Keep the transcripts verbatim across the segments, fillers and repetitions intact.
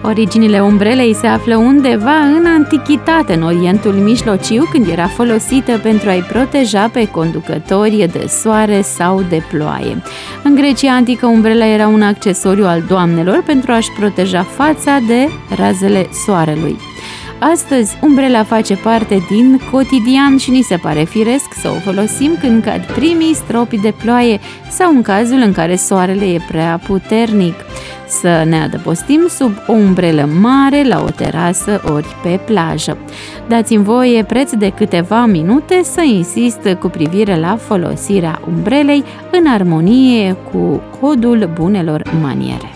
Originile umbrelei se află undeva în antichitate, în Orientul Mijlociu, când era folosită pentru a-i proteja pe conducători de soare sau de ploaie. În Grecia antică, umbrela era un accesoriu al doamnelor pentru a-și proteja fața de razele soarelui. Astăzi, umbrela face parte din cotidian și ni se pare firesc să o folosim când cad primii stropi de ploaie sau în cazul în care soarele e prea puternic. Să ne adăpostim sub o umbrelă mare la o terasă ori pe plajă. Dați-mi voie, preț de câteva minute, să insist cu privire la folosirea umbrelei în armonie cu codul bunelor maniere.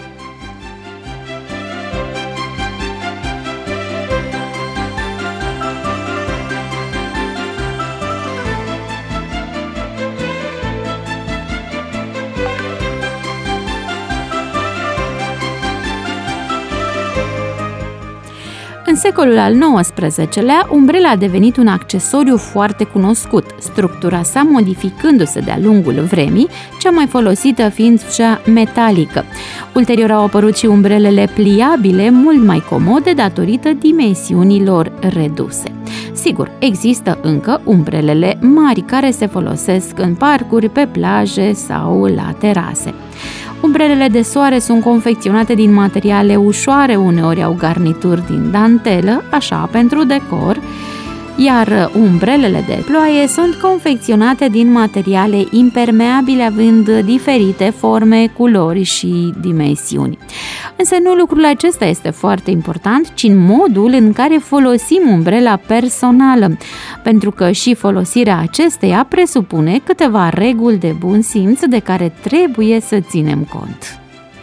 În secolul al nouăsprezecelea, umbrela a devenit un accesoriu foarte cunoscut, structura sa modificându-se de-a lungul vremii, cea mai folosită fiind cea metalică. Ulterior au apărut și umbrelele pliabile, mult mai comode datorită dimensiunilor reduse. Sigur, există încă umbrelele mari care se folosesc în parcuri, pe plaje sau la terase. Umbrelele de soare sunt confecționate din materiale ușoare, uneori au garnituri din dantelă, așa pentru decor, iar umbrelele de ploaie sunt confecționate din materiale impermeabile, având diferite forme, culori și dimensiuni. Însă nu lucrul acesta este foarte important, ci în modul în care folosim umbrela personală, pentru că și folosirea acesteia presupune câteva reguli de bun simț de care trebuie să ținem cont.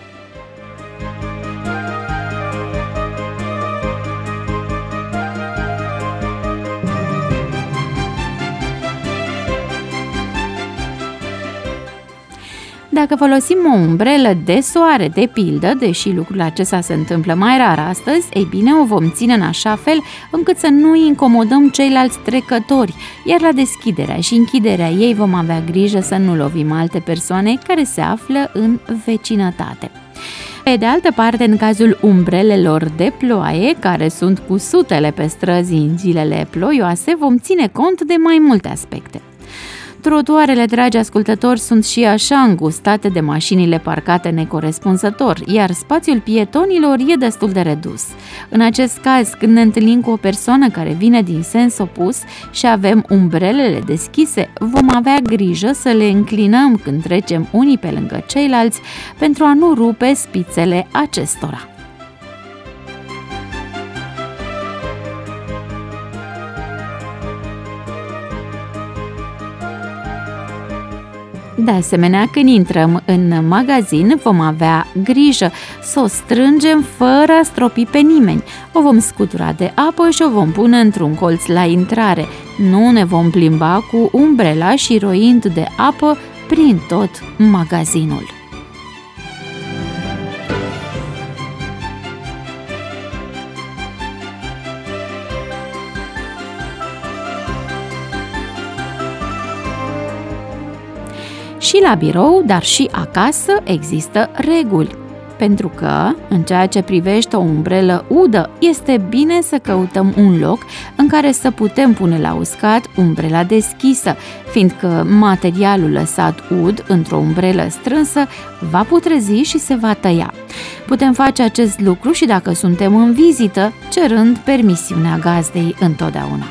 Dacă folosim o umbrelă de soare, de pildă, deși lucrul acesta se întâmplă mai rar astăzi, ei bine, o vom ține în așa fel încât să nu îi incomodăm ceilalți trecători, iar la deschiderea și închiderea ei vom avea grijă să nu lovim alte persoane care se află în vecinătate. Pe de altă parte, în cazul umbrelelor de ploaie, care sunt cu sutele pe străzi în zilele ploioase, vom ține cont de mai multe aspecte. Trotuarele, dragi ascultători, sunt și așa îngustate de mașinile parcate necorespunzător, iar spațiul pietonilor e destul de redus. În acest caz, când ne întâlnim cu o persoană care vine din sens opus și avem umbrelele deschise, vom avea grijă să le înclinăm când trecem unii pe lângă ceilalți pentru a nu rupe spițele acestora. De asemenea, când intrăm în magazin, vom avea grijă să o strângem fără a stropi pe nimeni. O vom scutura de apă și o vom pune într-un colț la intrare. Nu ne vom plimba cu umbrela și roind de apă prin tot magazinul. Și la birou, dar și acasă există reguli, pentru că, în ceea ce privește o umbrelă udă, este bine să căutăm un loc în care să putem pune la uscat umbrela deschisă, fiindcă materialul lăsat ud într-o umbrelă strânsă va putrezi și se va tăia. Putem face acest lucru și dacă suntem în vizită, cerând permisiunea gazdei întotdeauna.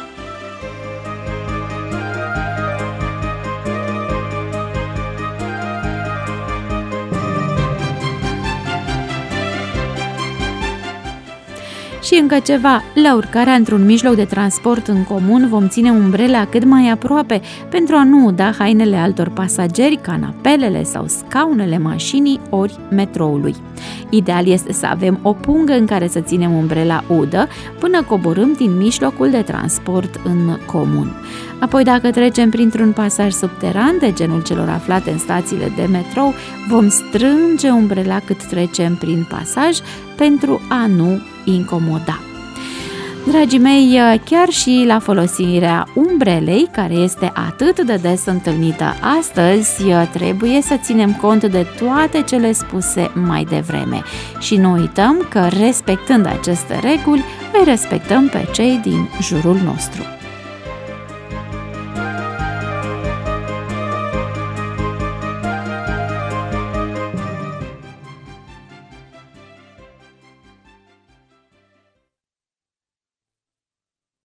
Și încă ceva, la urcarea într-un mijloc de transport în comun vom ține umbrela cât mai aproape pentru a nu uda hainele altor pasageri, canapelele sau scaunele mașinii ori metroului. Ideal este să avem o pungă în care să ținem umbrela udă până coborâm din mijlocul de transport în comun. Apoi, dacă trecem printr-un pasaj subteran de genul celor aflate în stațiile de metrou, vom strânge umbrela cât trecem prin pasaj pentru a nu incomoda. Dragii mei, chiar și la folosirea umbrelei, care este atât de des întâlnită astăzi, trebuie să ținem cont de toate cele spuse mai devreme și nu uităm că, respectând aceste reguli, îi respectăm pe cei din jurul nostru.